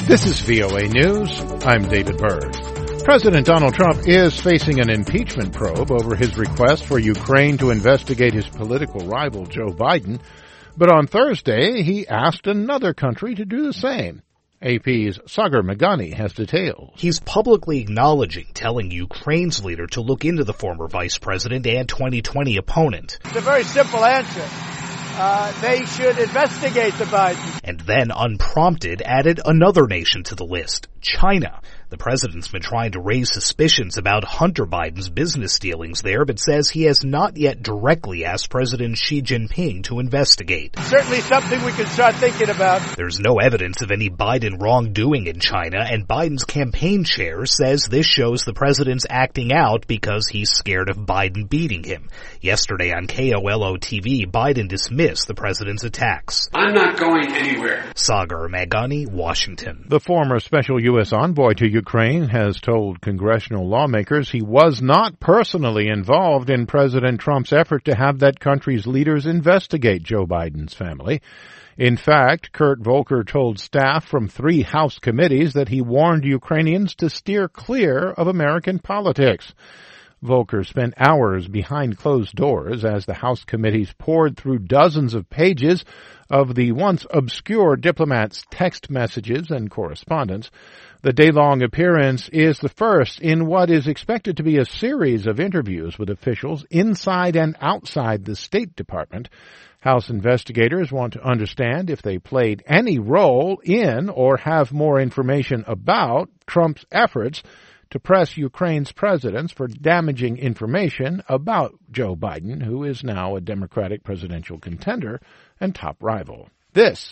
This is VOA News. I'm David Byrd. President Donald Trump is facing an impeachment probe over his request for Ukraine to investigate his political rival Joe Biden. But on Thursday, he asked another country to do the same. AP's Sagar Meghani has details. He's publicly acknowledging telling Ukraine's leader to look into the former vice president and 2020 opponent. It's a very simple answer. They should investigate the Biden. And then, unprompted, added another nation to the list, China. The president's been trying to raise suspicions about Hunter Biden's business dealings there, but says he has not yet directly asked President Xi Jinping to investigate. Certainly something we can start thinking about. There's no evidence of any Biden wrongdoing in China, and Biden's campaign chair says this shows the president's acting out because he's scared of Biden beating him. Yesterday on KOLO TV, Biden dismissed the president's attacks. I'm not going anywhere. Sagar Meghani, Washington. The former special U.S. envoy to Ukraine has told congressional lawmakers he was not personally involved in President Trump's effort to have that country's leaders investigate Joe Biden's family. In fact, Kurt Volker told staff from 3 House committees that he warned Ukrainians to steer clear of American politics. Volker spent hours behind closed doors as the House committees poured through dozens of pages of the once obscure diplomat's text messages and correspondence. The day-long appearance is the first in what is expected to be a series of interviews with officials inside and outside the State Department. House investigators want to understand if they played any role in or have more information about Trump's efforts to press Ukraine's presidents for damaging information about Joe Biden, who is now a Democratic presidential contender and top rival. This